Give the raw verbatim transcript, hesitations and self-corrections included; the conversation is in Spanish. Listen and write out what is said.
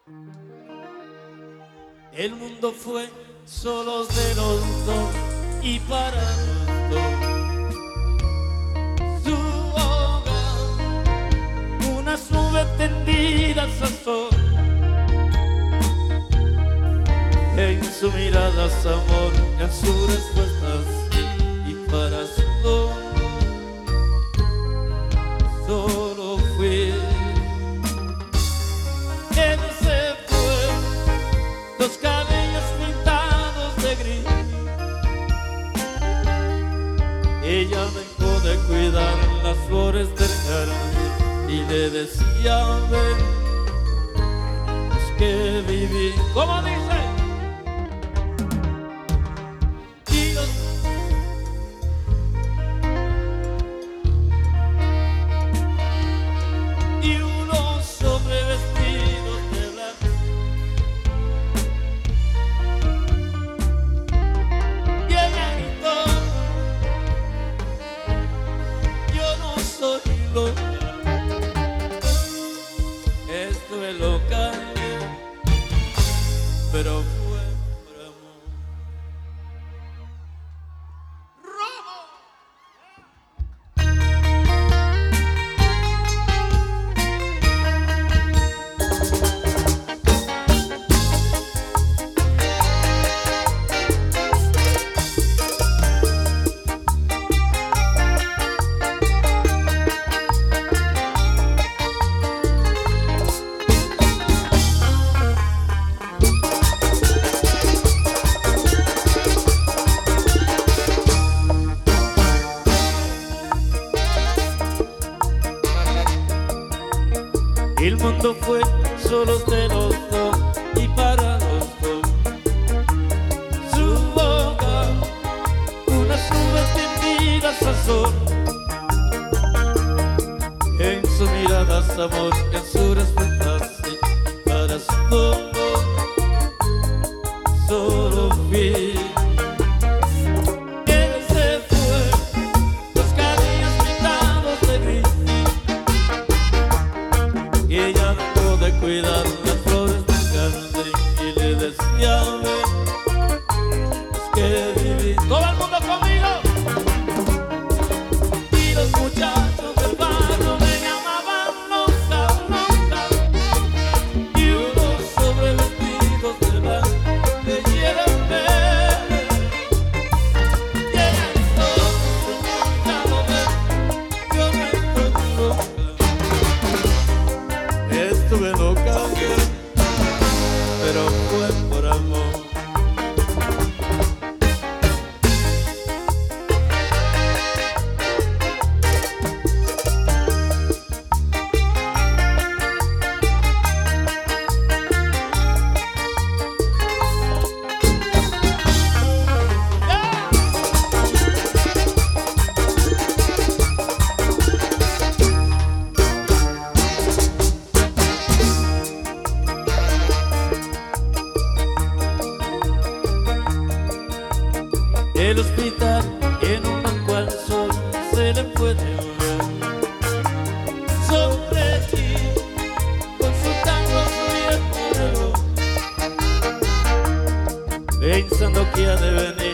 El mundo fue solo de los dos y para los dos. Su hogar, unas nubes tendidas a sol. En su mirada es amor, en su respuesta sí, y para su dolor solo fui. Él se fue, los cabellos pintados de gris. Ella dejó de cuidar las flores del jardín y le decía, ven, es que viví. ¿Cómo dice? Estuve loca, pero fue por amor. El mundo fue solo de los dos y para los dos. Su boca, unas nubes tendidas a sol. En su mirada es amor, en su respuesta sí, para su dolor solo fui. Ella dejó de cuidar las flores del jardín y le decía, ven, es que viví. Todo el mundo conmigo. Y los muchachos del barrio me llamaban loca, loca. Y unos sobrevestidos de blanco me quieren ver. Y ella gritó, ya lo ves, yo no estoy loca. Estuve loca, pero fue por amor. El hospital en un banco al sol se le puede ver. Sobre ti, consultando su viejo reloj, pensando que ha de venir